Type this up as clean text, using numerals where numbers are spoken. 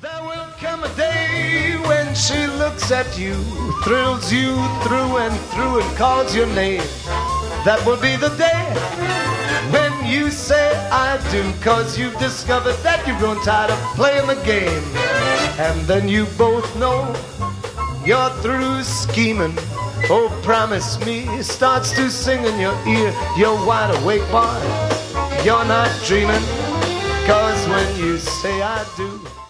There will come a day when she looks at you, thrills you through and through and calls your name. That will be the day when you say I do, 'cause you've discovered that you've grown tired of playing the game. And then you both know you're through scheming. Oh, promise me starts to sing in your ear. You're wide awake, boy, you're not dreaming, 'cause when you say I do,